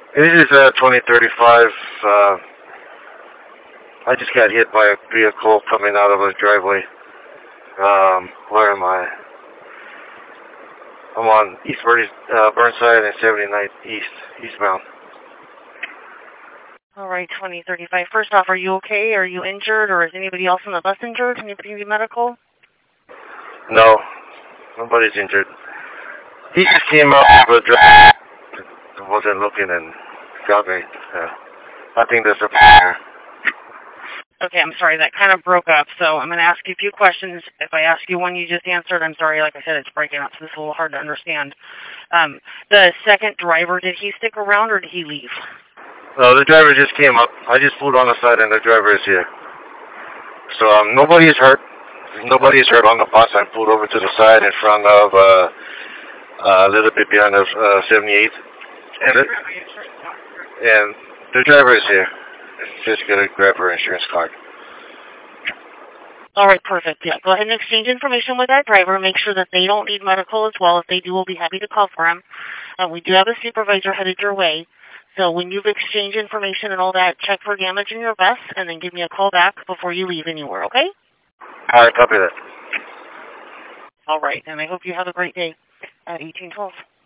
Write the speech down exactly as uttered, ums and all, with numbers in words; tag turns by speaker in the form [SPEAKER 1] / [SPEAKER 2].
[SPEAKER 1] It is uh, twenty thirty-five. Uh, I just got hit by a vehicle coming out of a driveway. Um, where am I? I'm on East Burns, uh, Burnside and seventy-ninth East, eastbound.
[SPEAKER 2] All right, twenty thirty-five. First off, are you okay? Are you injured, or is anybody else on the bus injured? Anybody need medical?
[SPEAKER 1] No, nobody's injured. He just came out of a drive. Wasn't looking and got me. Uh, I think there's a fire.
[SPEAKER 2] Okay, I'm sorry. That kind of broke up, so I'm going to ask you a few questions. If I ask you one you just answered, I'm sorry. Like I said, it's breaking up, so this is a little hard to understand. Um, the second driver, did he stick around or did he leave?
[SPEAKER 1] No, the driver just came up. I just pulled on the side and the driver is here. So um, nobody is hurt. Nobody is hurt on the bus. I pulled over to the side in front of uh, uh, a little bit behind the uh, seventy-eighth. And the, and the driver is here. Just going to grab her insurance card.
[SPEAKER 2] All right, perfect. Yeah, go ahead and exchange information with that driver. Make sure that they don't need medical as well. If they do, we'll be happy to call for them. Uh, we do have a supervisor headed your way. So when you've exchanged information and all that, check for damage in your vest and then give me a call back before you leave anywhere, okay?
[SPEAKER 1] All right, copy that.
[SPEAKER 2] All right, and I hope you have a great day at eighteen twelve.